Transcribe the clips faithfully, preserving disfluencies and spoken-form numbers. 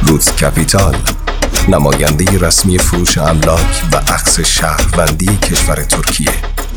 روتس کپیتال، نماینده رسمی فروش املاک و اخذ شهروندی کشور ترکیه.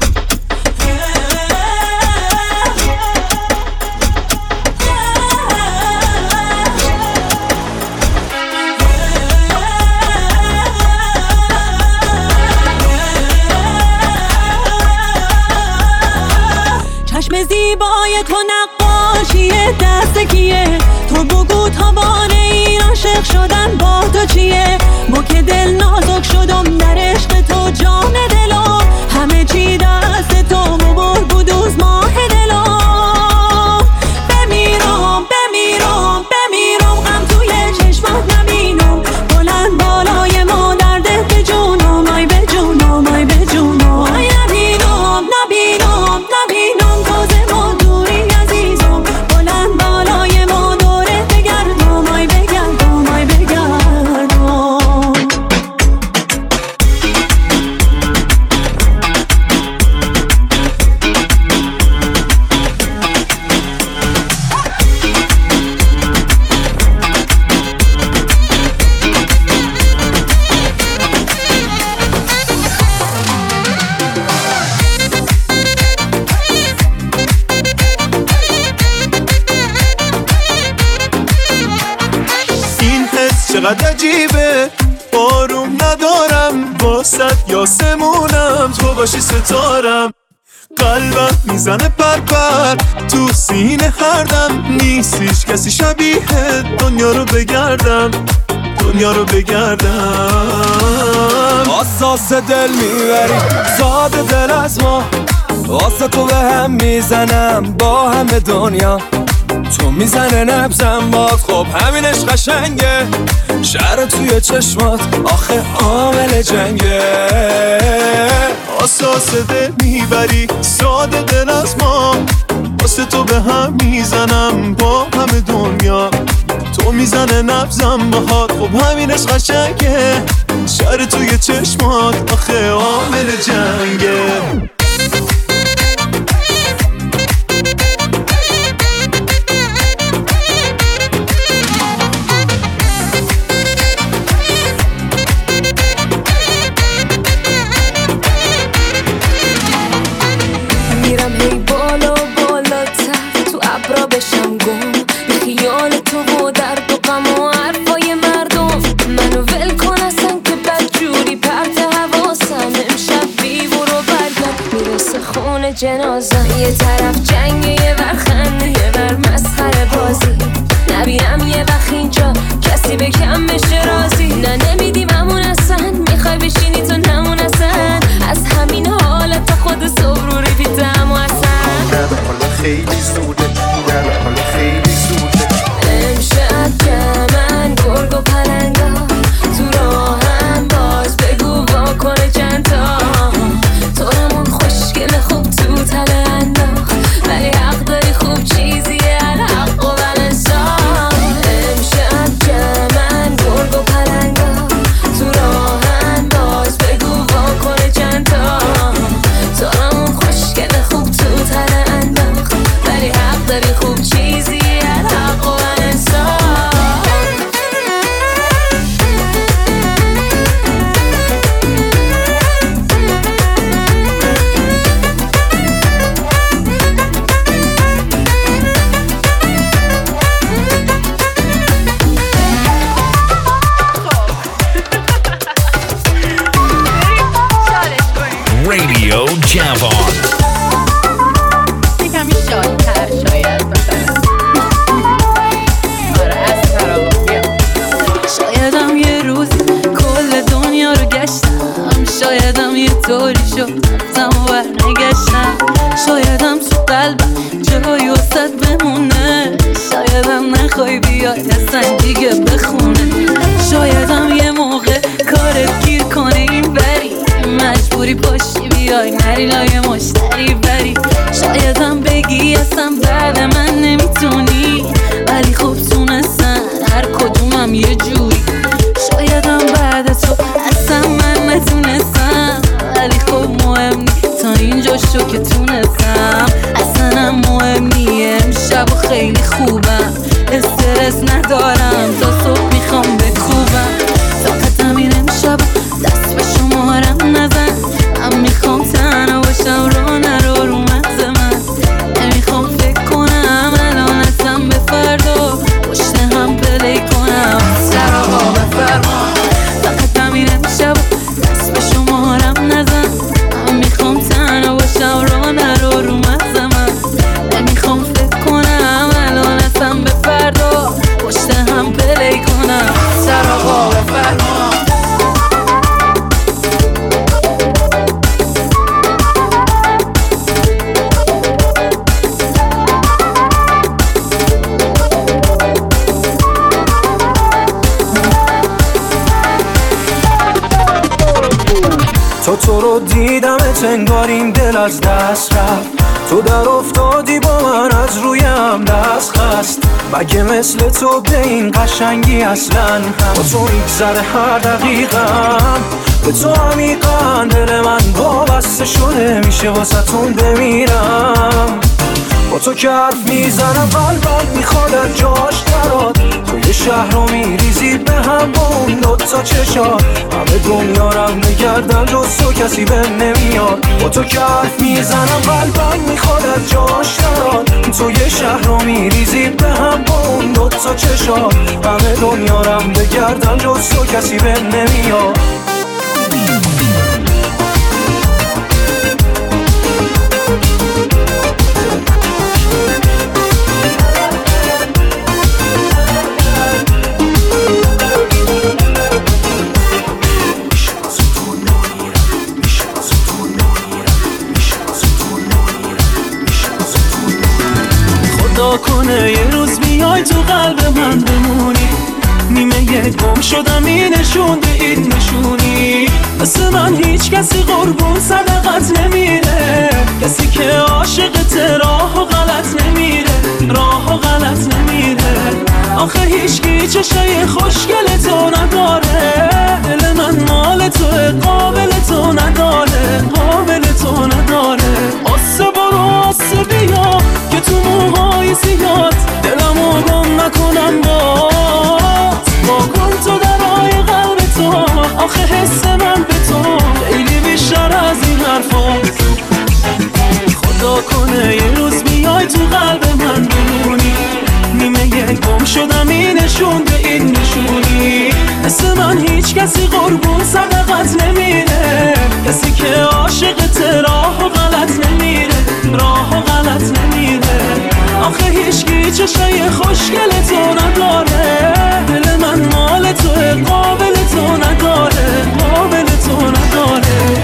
چشم زیبای تو نقاشی دست کیه؟ تو بگو تاوان این عاشق شدن با تو چیه؟ ما که دل نازک شدم در عشق تو جان دلم، همه چی دست تو مبر بودوز ماه دلم. بمیرم بمیرم بمیرم غم توی چشمات نبینم، بلند بالای ما درده به جونم، آی به جونم آی به جونم. آی نبینم نبینم نبینم تازه ما دوری عزیزم، بلند بالای ما دوره بگردم، آی بگردم آی بگردم. چقدر عجیبه آروم ندارم، واسط یاسمونم تو باشی ستارم. قلبم میزنه پرپر تو سینه هر دم، نیستیش کسی شبیه دنیا رو بگردم، دنیا رو بگردم. اساس دل میبری ساده دل از ما، واسه تو به هم میزنم با همه دنیا. تو میزنه نبزم باز خب همینش قشنگه، شهر توی چشمات آخه عامل جنگه. اساس دل میبری ساده دل از ما، واسه تو به هم میزنم با همه دنیا. تو میزنه نبزم باهات خب همینش قشنگه، شهر توی چشمات آخه عامل جنگه. جنازم یه طرف جنگه یه ور خنده یه ور مسخره بازی، نبینم یه وقت اینجا کسی به کم بشه رازی. نه نمیدیم همون اصلا، میخوای بشینی تو نمون اصلا، از همین حالت خود صبروری بیدم و اصلا. نه حالا خیلی زوده، نه حالا خیلی زوده. امشب که من گرگ و پلنگا تو راهم باز بگو واکنه چند تا، تو همون خوشگل خوب تو تله انداخت، ولی حق داری خوب چیزیه الحق و بلنسان. امشب که من گرگ و پلنگا تو راهم باز بگو واکنه چند تا، تو همون خوشگل خوب تو تله انداخت، ولی حق داری خوب چیزیه الحق و بلنسان. Radio Javon. یکمی شادتر شاید مثلا آره از تراویه. شایدم یه روزی کل دنیا رو گشتم، شایدم یه طوری شد رفتم و برنگشتم، شایدم تو قلبم جایی وسط بمونه، شایدم نخوای بیای اصلا دیگه بخونه، شایدم یه موقع کارت گیر کنه این بری، مجبوری پاشی بیای نری لای مشتری بری، شایدم بگی اصلا بعد من نمیتونی، ولی خوب تونستن هر کدومم یه جوری، شایدم بعد تو اصلا من نتونستم، ولی خوب مهم نی تا اینجا شو که تونستم، اصلا هم مهم نی امشب خیلی خوبم، استرس ندارم تا صبح میخوام تو دیدمت انگار این دل از دست رفت. تو در افتادی با من از رویم دست خست. مگه مثل تو به این قشنگی اصلا با تو میگذره هر دقیقم. به تو عمیقا دل من وابسته شده میشه واسه‌تون بمیرم. با تو که حرف میزنم قلبم میخواد از جاش درات. توی شهر رو میریزی به هم با اون دوتا چشات. همه دنیا رم بگردن جز تو کسی به نمیاد. با تو که حرف میزنم قلبم میخواد از جاش درات. توی شهر رو میریزی به هم با اون دوتا چشات. همه دنیا رم بگردن جز تو کسی به نمیاد. کنه یه روز بیای تو قلب من بمونی. نیمه یک گم شدم این نشون به این نشونی. مثل من هیچ کسی قربون صدقت نمیره. کسی که عاشقت راه و غلط نمیره. راه و غلط نمیره. آخه هیچکی چشای خوشگل تو نداره. دل من مال توه قابل تو نداره. قابل تو نداره. آسه برو آسه بیا که تو موهای زیاد دلمو گم نکنم باز. با کن تو درای قلب تو. آخه حس من به تو خیلی بیشتر از این حرفاست. خدا کنه یه روز بیای تو قلب من بمونی. نیمه یک گم شدم این نشون به این نشونی. مثل من هیچ کسی قربون صدقت نمیره. کسی که عاشقت راه و غلط نمیره. راه و غلط نمیره. آخه هیچکی چشای خوشگل تو نداره. دل من مال توه قابل تو نداره. قابل تو نداره.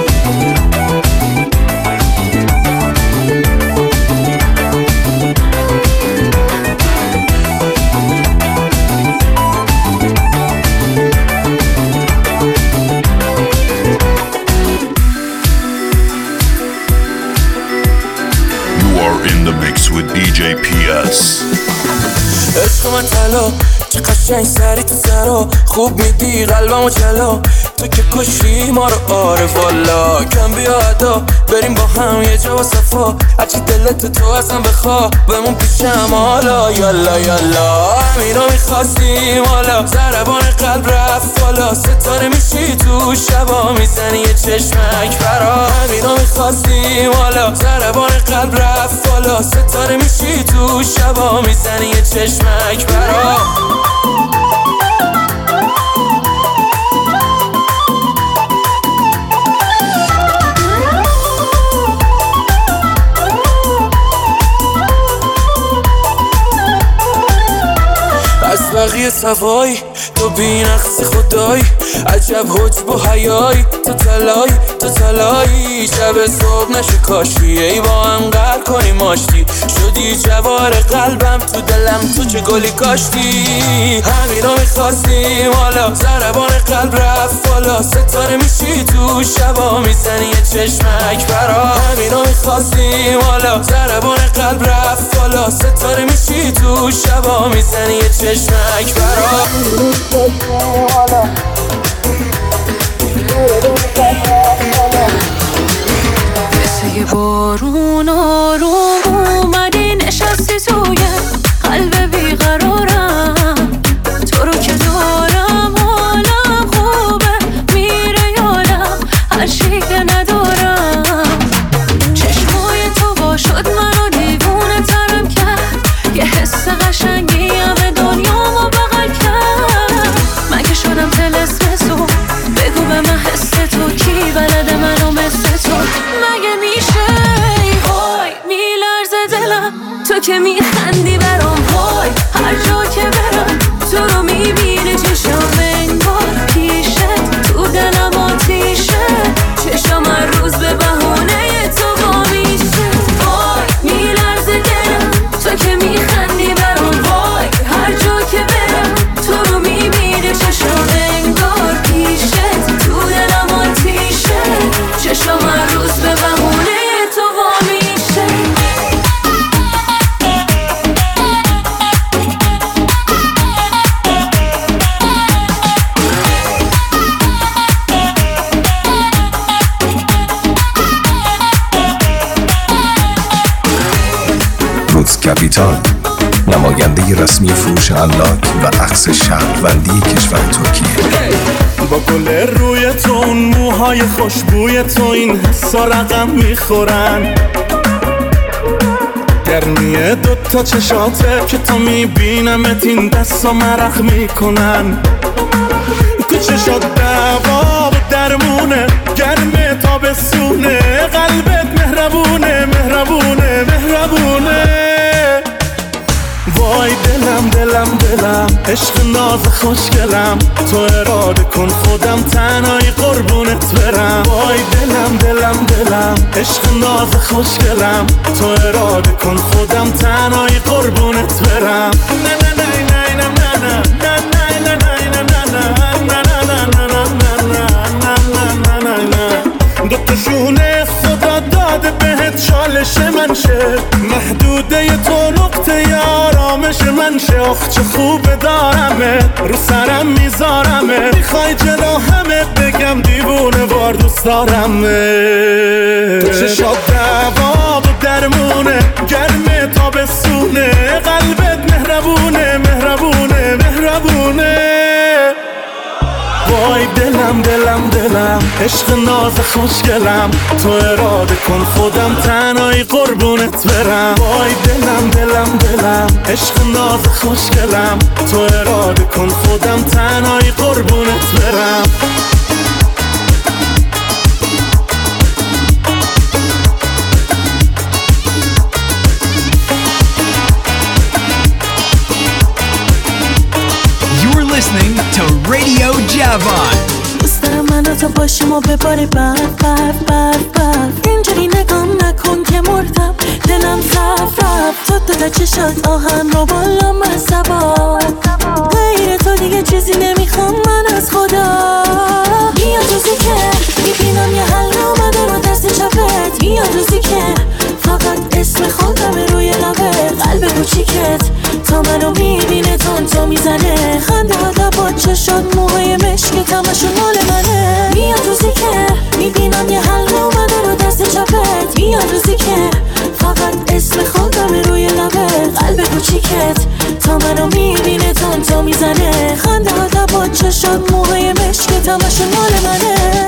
with دی جی پی اس. عشق من طلا چه قشنگ سری تو سرا. خوب میدی قلبمو جلا. تو که کشی ما رو آره والا. کم بیا ادا بریم با هم یه جا و صفا. هرچی دلت تو ازم بخوا بمون پیشم حالا. یالا یالا همینا میخواستیم حالا. ضربان قلب رفت بالا. ستاره میشی تو شبا میزنی یه چشمک برا. همینا میخواستیم حالا. ضربان قلب رفت بالا. ستاره میشی تو شبا میزنی یه چشمک برا. از بقیه سوای تو بی‌نقص خدایی. عجب حجب و حیایی. تو تلایی تو تلایی. شب صبح نشه کاشی ای با هم قهر کنیم آشتی. شدی جوار قلبم تو دلم تو چه گلی کاشتی. همینا میخواستیم حالا. ضربان قلب رفت بالا. ستاره میشی تو شبا میزنی یه چشمک برا. همینا میخواستیم حالا. ضربان قلب رفت بالا. ستاره میشی تو شبا میزنی یه چشمک برا. مثل یه بارون آروم اومدی نشستی توی قلب بیقرارم. تو رو که دارم حالم خوبه میره یادم هرچی که ندارم. چشمای تو با شد منو دیوونه ترم کرد. یه حس قشنگی همه دنیامو بغل کرد. من که شدم طلسم تو. بگو به من حس تو کی بلده منو مثل تو. مگه میشه وای میلرزه دلم. تو که میخندی برام وای هر جا که برم. تو رو میبینه چشم انگار پیشه. تو دلم آتیشه. چشم هر روز به بهونه تو با میشه. وای میلرزه دلم. تو که میخندی برام وای هر جا که برم. تو رو میبینه چشم انگار پیشه. تو دلم آتیشه. رکوردز کپیتال، نماینده رسمی فروش املاک و عکس شهروندی کشور ترکیه. با گل روی تو، اون موهای خوشبوی تو، این حسا رقم میخورن. گرمیه دوتا چشاته که تا میبینمت این دستا مرخ میکنن. تو چشات دوا و درمونه، گرمه تا بسونه، قلبت مهربونه مهربونه مهربونه. وای دلم دلم دلم، عشق ناز خوشگلم، تو اراده کن خودم تنهایی قربونت برم. وای دلم دلم دلم، عشق ناز خوشگلم، تو اراده کن خودم تنهایی قربونت برم. نه نه نه نه نه نه نه نه نه نه نه نه دوتاشونه خدا داده بهت چالش من شه، محدوده تو نقطه آرامش من شه. آخ چه خوبه دارمه، رو سرم میذارمه، میخوای جلو همه بگم دیوونه وار دوست دارمه. تو چشات دوا و درمونه، گرمه تا بسونه، قلبت مهربونه مهربونه مهربونه. وای دلم دلم دلم، عشق ناز خوشگلم، تو اراده کن خودم تنهایی قربونت برم. وای دلم دلم دلم، عشق ناز خوشگلم، تو اراده کن خودم تنهایی قربونت برم. Listening to Radio Javan. دوست دارم منو تو باشیم و بباری برف برف برف برف. اینجوری نگام نکن که مردم، دلم رفت رفت. تو تا چشات آهن رو بالا من سوار، غیر تو دیگه چیزی نمیخوام من از خدا. میاد روزی که میبینم یه حل اومده رو دست چپت، میاد روزی که فقط اسم خودم روی لبت. قلب کوچیکت تا منو میبینه تون تو میزنه، خنده ها لبات چشات موهای مشکت همشون مال منه. میاد روزی که میبینم یه حلقه اومده رو دست چپت، میاد روزی که فقط اسم خودم روی لبت. قلب کوچیکت تا منو میبینه تون تو میزنه، خنده ها لبات چشات موهای مشکت همشون مال منه.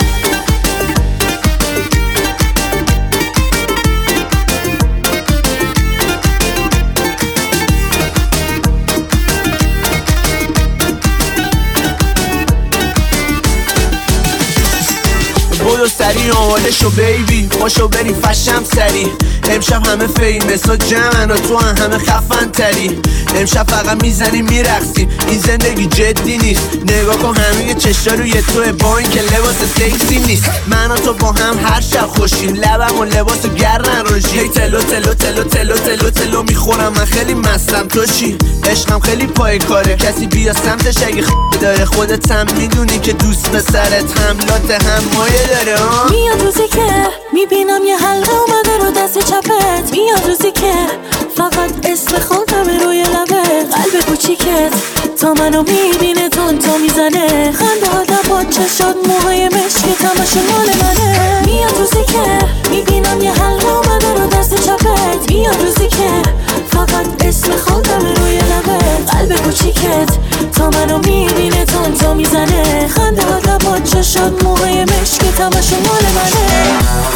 بودو سری آماده شو بیبی، پاشو بریم فشم سری. امشب همه فیمس و جمعن و تو هم همه خفن تری. امشب فقط میزنیم میرقصیم، این زندگی جدی نیست. نگاه کن همه چشا روی توه با این که لباس سکسی نیست. من و تو با هم هر شب خوشیم، لبم و لباس گرن روشی. هی تلو تلو تلو تلو تلو تلو میخورم، من خیلی مستم تو چی؟ عشقم خیلی پای کاره، کسی بیا سمتش اگه خ داره. خودت هم میدونی که دوست به سرت حملات هم مایه داره. ها میاد روزی که میبینم یه حلقه اومده رو دست چپت، میاد روزی که فقط اسم خودم روی لبت. قلب کوچیکت تا منو میبینه تون تو میزنه، خنده ها لبات چشات موهای مشکت همشون مال منه. میاد روزی که میبینم یه حلقه اومده رو دست چپت، میاد روزی که فقط اسم خودم روی لبت. قلب کوچیکت تا منو میبینه تون تو میزنه، خنده ها لبات چشات موهای مشکت همشون مال منه.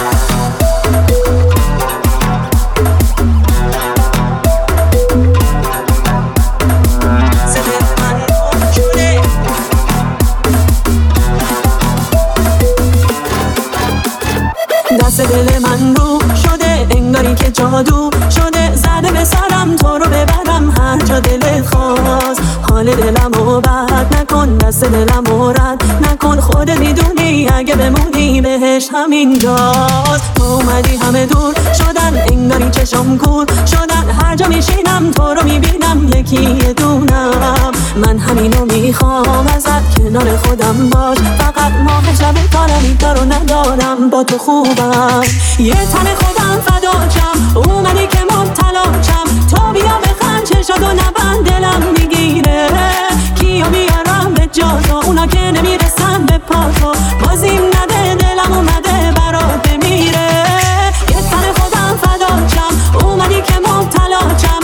دست دل من رو شده انگاری که جادو شده، زده به سرم تو رو ببرم هر جا دلت خواست. حال دلم رو بد نکن، دست دلم رو رد نکن، خودت میدونی اگه بمونی بهش همین جاست. تو اومدی همه دور شدن انگاری چشم کور شدن، هر جا میشینم تو رو میبینم یکی دونم. من همینو میخوام ازت، کنار خودم باش فقط. ماه شب کارم دارو ندارم با تو خوبم، یه تن خودم فداچم. اومدی که مبتلاچم، تو بیا بخند چشاتو نبند دلم میگیره. کیا بیارم به جا تو، اونا که نمیرسن به پا تو. بازیم نده دلم اومده برات بمیره، یه تن خودم فداچم. اومدی که مبتلاچم،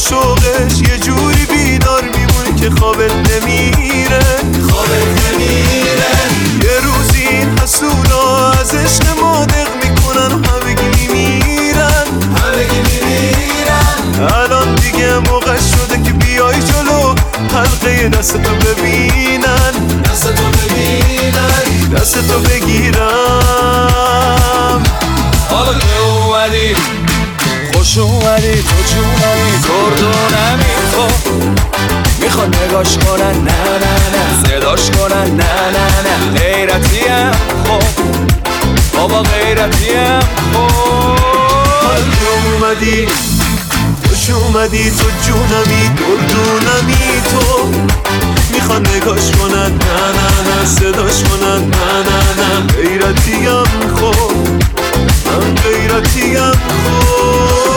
شوقش یه جوری بیدار میمونه که خوابت نمیره خوابت نمیره یه روزی این حسولا از عشق ما دق میکنن و همگی میمیرن همگی میمیرن الان دیگه موقع شده که بیای جلو حلقه دستتو ببینن دستتو ببینن دستتو بگیرم حالا که اومدی خوش اومدی تو جونمی گردونمی تو میخوان نگاش کنن نه نه نه صداش کنن نه نه نه غیرتیم خب بابا غیرتیم خب حالا که اومدی خوش اومدی تو جونمی گردونمی تو میخوان نگاش کنن نه نه نه صداش کنن نه نه نه غیرتیم خب من غیرتیم خب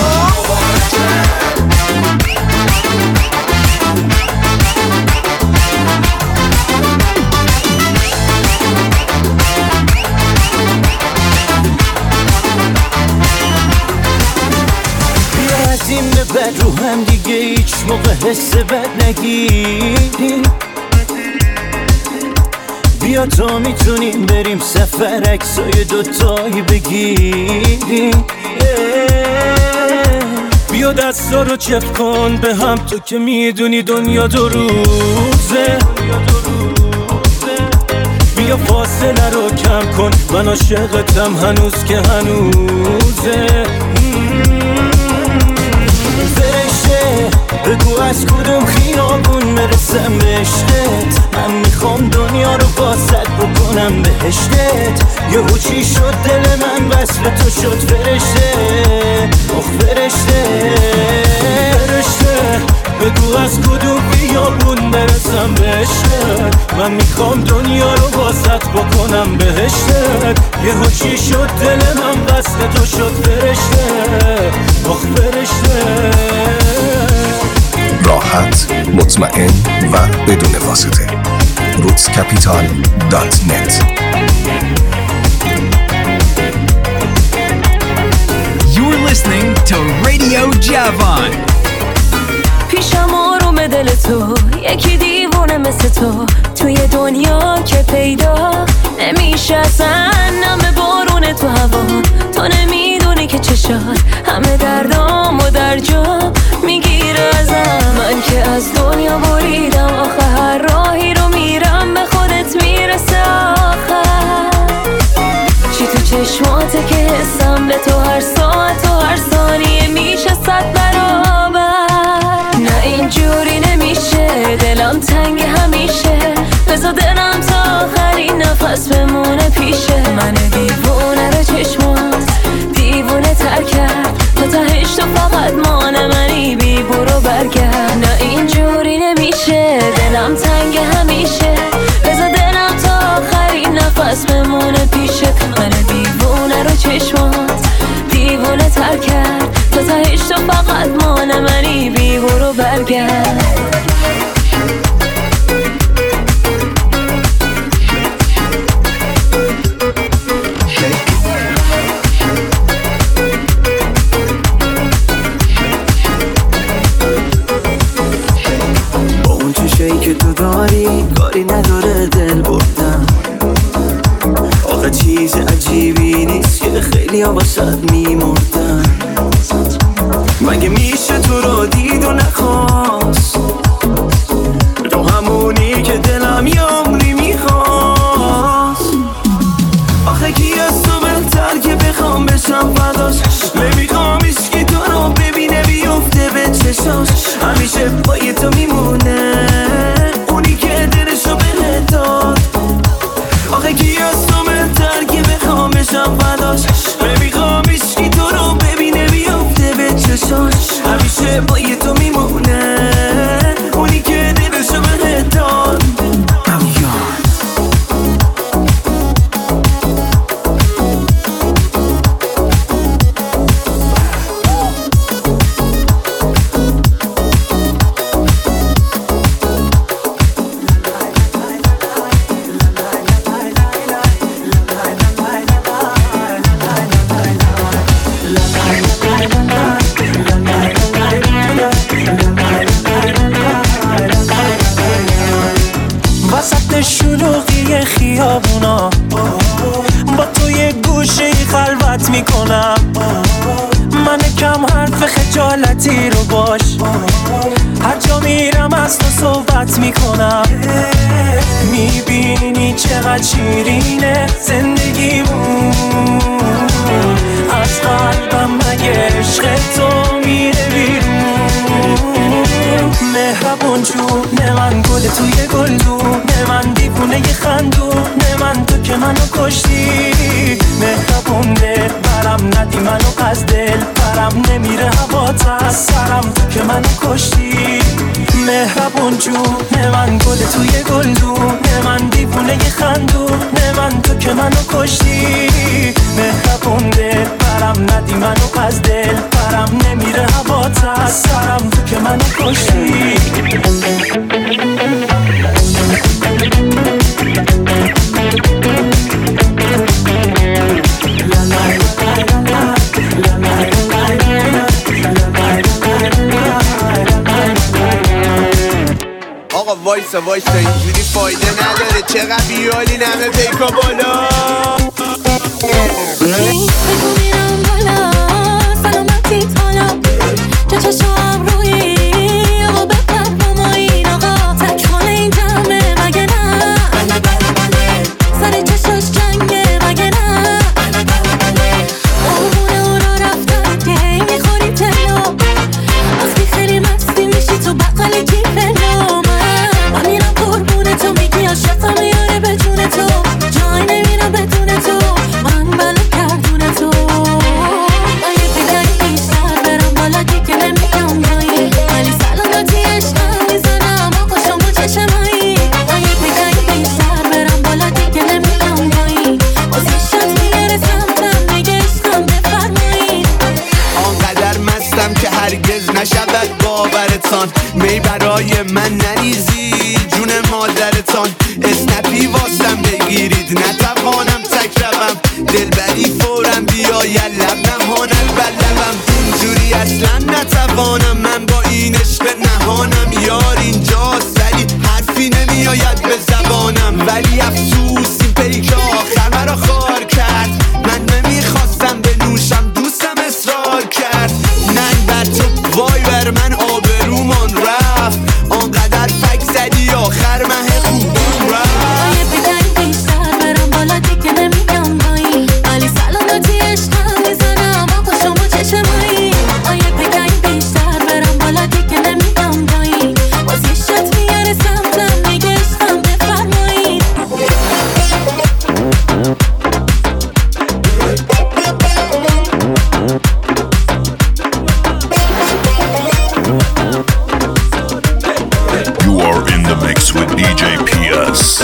بیازیم به بد رو هم دیگه هیچ موقع حس بد نگیریم بیا تا میتونیم بریم سفر عکسای دوتایی بگیریم بیا دستا رو چپ کن به هم تو که میدونی دنیا دو روزه بیا فاصله رو کم کن من عاشقتم هنوز که هنوزه فرشته بگو از کدوم خیابون برسم به عشقت من میخوام دنیا رو بازت بکنم بهشتت یهو چی شد دل من وصل تو شد فرشته آخ فرشته فرشته بگو از کدوم خیابون برسم به عشقت من میخوام دنیا رو بازت بکنم بهشتت یهو چی شد دل من وصل تو شد فرشته آخ فرشته راحت، مطمئن و بدون واسطه. روتس کپیتال دات نت. You're listening to Radio Javon. پیشم آروم دل تو یکی دیوونه مثل تو توی دنیا که پیدا نمیشه اصلا نم بارون تو هوا تو نمیدونی که چشات همه دردامو در جا میگیره ازم من که از دنیا بریدم آخه هر راهی رو میرم به خودت میرسه آخر چی تو چشماته که حسم به تو هر ساعت و هر ثانیه میشه صد برابر نه اینجوری نمیشه دلم تنگ همیشه بذار دلم تا آخرین نفس بمونه پیشه من دیوونه رو چشمات دیوونه تر کرد تا تهش تو فقط مانه منی بی برو برگرد نه اینجوری نمیشه دلم تنگ همیشه بذار دلم تا آخرین نفس بمونه پیشه من دیوونه رو چشمات دیوونه تر کرد تا تهش تو فقط مانه منی بی برو برگرد که تو داری کاری نداره دل بردم آخه چیز عجیبی نیست که خیلی ها واسد میمردن مگه میشه تو رو دید و نخواست تو همونی که دلم یه عمری میخواست آخه کی از تو بهتر که بخوام بشم فداش نمیخوام هیچکی تو رو ببینه بیفته به چشاش همیشه پای تو میمونه اونی که دلشو بهت داد آخه کی از تو بهتر که بخوام بشم فداش نمیخوام هیچکی تو رو ببینه بیفته به چشاش همیشه پای تو میمونه اونی که دلشو بهت داد گوشه خلوت میکنم. من کم حرف خجالتی رو باش، هر جا میرم از تو صحبت میکنم. میبینی چقدر شیرینه زندگیمون، از قلبم مگه عشق تو میره بیرون. مهربون جون من گل توی گلدون، من دیوونه خندون، من تو که منو کشتی. مهربونه برم ندی منو از دل برم، نمیره هوات از سرم تو که منو کشتی. مهربون جون من گل توی گلدون، من دیوونه خندون، من تو که منو کشتی. مهربونه برم ندی منو از دل برم، نمیره هوات از سرم تو که منو کشتی. آقا وایسا وایسا اینجوری فایده نداره، چقدر بیالی نمه پیکا بالا. بگو میرم بالا سلامتی تالا، چه چشم روی آقا بپر با این آقا، تکمال این جمعه مگه نه، سر چشش جنگه مگه نه. قربونه او را رفتن که هی میخوری تلو، وقتی خیلی مستی میشی تو بقل کیفلو. من میرم قربونه تو میگی عاشقم میاره به جون تو، جای نمیرم بدون تو، من بله کردون تو. من یه بگری بیشتر برم بالا دیگه نمیام پایین، ولی سلامتی عشقم میزنم آقا شما چشمایی. من یه بگری بیشتر برم بالا دیگه نمیام پایین، واسه شد میرسم تم میگه عشقم بفرمایید. آنقدر مستم که هرگز نشود باورتان، می برای من نریزی جون مادرتان. اسنپی واسم بگیرید نتوانم تک روم، دلبری فورم بیاید لب نمانم بر لبم. اینجوری اصلا نتوانم من با این عشق نهانم. یار اینجاست ولی حرفی نمیآید به زبانم، ولی افسوس این پیک آخر مرا خار کرد. من نمیخواستم بنوشم دوستم اصرار کرد. ننگ بر تو وای بر من آبرومان رفت، آنقدر فک زدی آخر مه خوبم رفت. یه بگری بیشتر برم بالا دیگه نمیام پایین، ولی سلامتی عشقم میزنم آقا شما چشمایی. یه بگری بیشتر برم بالا دیگه نمیام پایین، واسه شد میاره سمتم میگه عشقم بفرمایید. You are in the mix with دی جی پی اس.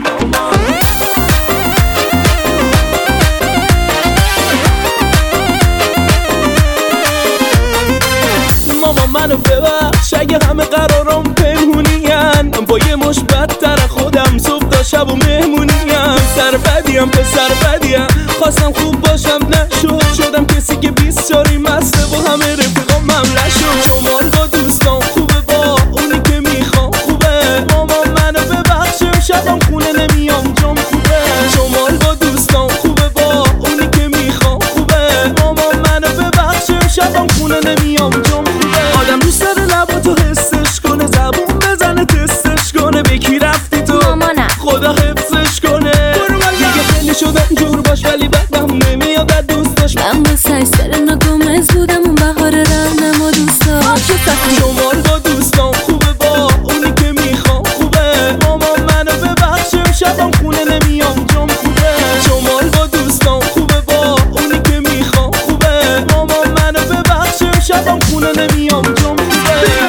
ماما منو ببخش اگه همه قرارم پنهونیم، با یه مش بدتر خودم صبح تا شب و مهمونیم. سر بدیم پسر بدیم، خواستم خوب باشم نشد، شدم کسی که بیست جاری مسته با همه رفیقام مملش شد. شمال با دوستان خوبه با اونی که میخوام خوبه، ماما منو ببخش شبم خونه نمیام جام خوبه. شمال با دوستان خوبه با اونی که میخوام خوبه، ماما منو ببخش شبم خونه نمیام جام خوبه. آدم دوست داره لباتو حسش کنه، زبون بزنه تستش کنه، بکی رفتی تو مامانم خدا حفظش کنه. دیگه خیلی شدم جور باش ولی بعدم نمیاد از دوستش. من با سرسر نگمز بودم اون بهار رهنم و دوستا. شمال با دوستان خوبه با اونی که میخوام خوبه، ماما منو ببخشم شبم خونه نمیام جام خوبه. شمال با دوستان خوبه با اونی که میخوام خوبه، ماما منو ببخشم شبم خونه نمیام جام خوبه.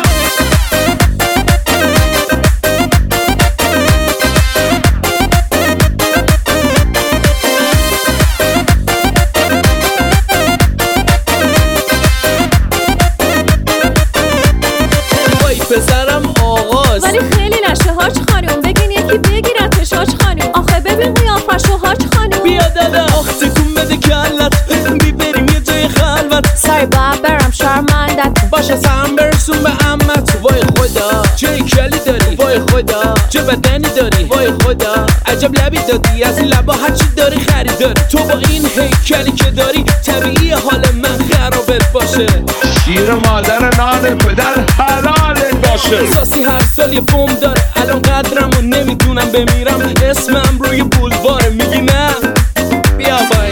پسرم آغاز ولی خیلی نشه هاش خانم، بگین یکی بگیرتش هاش خانم. آخه ببین قیافش و هاش خانم. بیا دادا آخ تکون بده کلت، بی بریم یه جای خلوت. سای باید برم شرمندت باشه سهم برسون به امت. وای خدا چه کلی داری، وای خدا چه بدنی داری، وای خدا عجب لبی دادی از این لبا هرچی داری خریداری. تو با این هیکلی که داری طبیعی حال من خرابت باشه. شیر مادر نان پدر حلالت باشه. احساسی هر سال یه بوم داره، الان قدرم و نمیدونم بمیرم، اسمم روی بولواره میگی نه بیا بای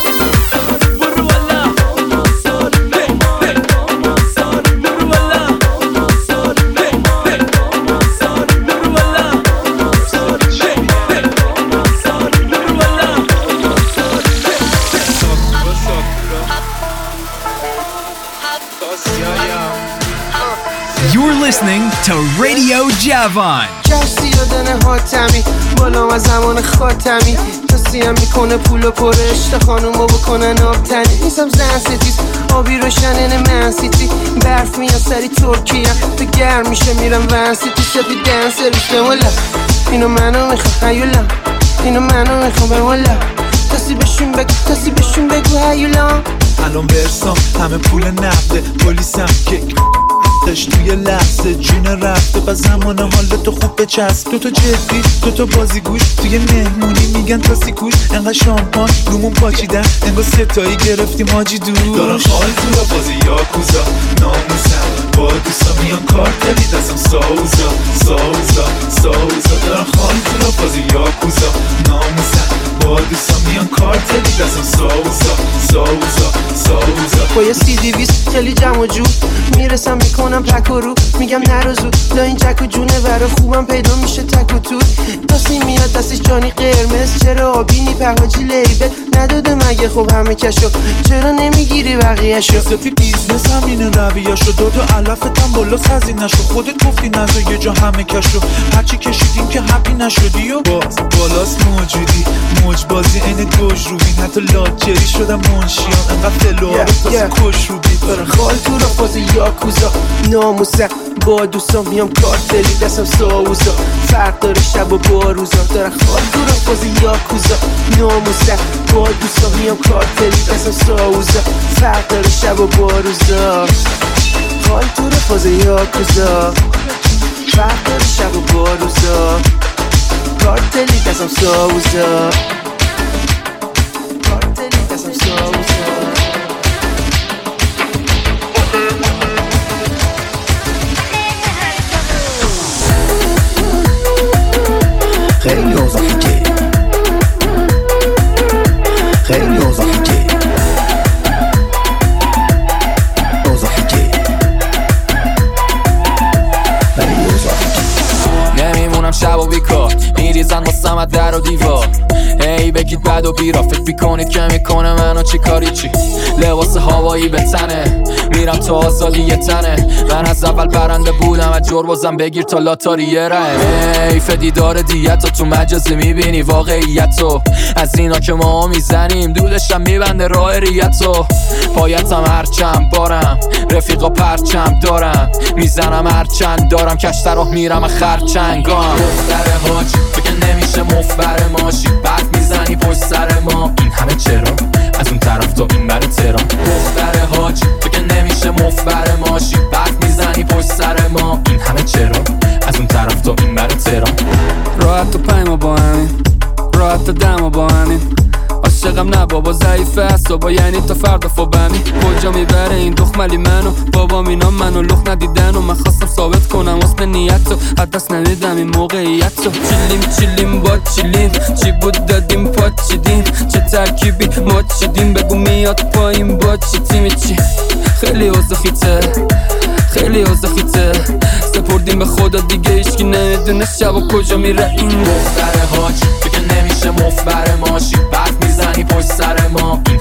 You're listening to Radio Javon. کسی یادنه حاتمی بالام از زمان خاتمی کسی هم میکنه پول و پرشت خانومو بکنن آبتنی. نیستم زن ستیز آبی روشنه من سیتی برف میان سری ترکیه تو گرم میشه میرم ون سیتی سفی دنسر بیشتم والا اینو منو میخوام هیولا اینو منو میخوام والا کسی بشون بگو کسی بشون بگو هیولا. الان برسام همه پول نقده پلیسم که داشت توی لحظه جون رفته و زمان حالتو خوب بچسب. دوتا جدی دوتا بازیگوش توی مهمونی میگن تاسی کوش انقدر شامپان رومون پاچیدن انگار ستایی گرفتیم حاجی دور. دارم حال تو را بازی یاکوزا ناموسم با دوستا میان کارتلی دستم ساوزا ساوزا ساوزا. دارم حال تو را بازی یاکوزا ناموسم با دوستا میان کارتلی دستم ساوزا ساوزا ساوزا. با یه سی دیویست خیلی جمع و جو میرسم میکنم پک و رو میگم نرو زود لا این جک و جونه برا خوبم پیدا میشه تک و توت. دستی میاد دستش جانی قرمز چرا آبی نی پهاجی لیبل نداده مگه خب همه کشو چرا نمیگیری بقیهشو. سفی بیزنس همینه رویهشو دوتا علفتم بالا سزی نشو خودت گفتی نزا یه جا همه کشو هرچی کشیدیم که حقی نشدی و باز بالاست موجودی موج بازی این گوش روبین حتی لاجری شدم منشیان انقدر فلوها رو تازه کش روبین. برای خال تو را فاز یاکوزا ناموسم با دوستان میام کارتلی دستم ساوزا فرق داره شب و با روزا. دارم خال تو را فاز یاکوزا ناموسم با دوستان میام کارتلی دستم ساوزا فرق داره شب و با روزا. خال تو را فاز یاکوزا فرق داره شب و با روزا کارتلی دستم ساوزا کارتلی دستم ساوزا. خیلی اوضاعی که خیلی اوضاعی که اوضاعی که خیلی اوضاعی که نمیمونم شب و بیکار میریزن واسم در و دیوار. هی بگید بد و بیرا فکر بیکنید که میکنه منو چی کاری چی لباس هوایی به تنه میرم تا آزادی یه تنه. من از اول برنده بودم از جربازم بگیر تا لاتاری یه ره. حیف دیدار دیتو تو مجازی میبینی واقعیتو از اینا که ما میزنیم دودشم میبنده راه ریتو. پایتم هرچند بارم رفیقا پرچم دارم میزنم هرچند دارم کشت راه میرم خرچنگام. دختر حاجی فکر نمیشه مفبر ماشی بعد میزنی پشت سر ما این همه چرا از اون طرف تا این بر تهران. دختر حاجی فکر نمیشه مفبر ماشی بعد میزنی پشت سر ما این همه چرا از اون طرف تا این بر تهران. راحت و پیما با همین راحت و دما با همین عاشقم نه بابا ضعیفه حسابا یعنی تا فردا فوبمی کجا میبره این دخملی منو بابا اینا منو لخ ندیدن و من خواستم ثابت کنم حسن نیتو حد دست نمیدم این موقعیتو. چیلیم چیلیم با چیلیم چی بود دادیم پاچیدیم چه ترکیبی ما چیدیم بگو میاد پایین با چی تیمی چی. خیلی اوضاع خیته خیلی اوضاع خیته سپردیم به خدا دیگه هیچکی نمیدونه شب و کجا میره این. دختر حاجی فکر نمیشه مفبر ماشی بعد میزنی پشت سر ما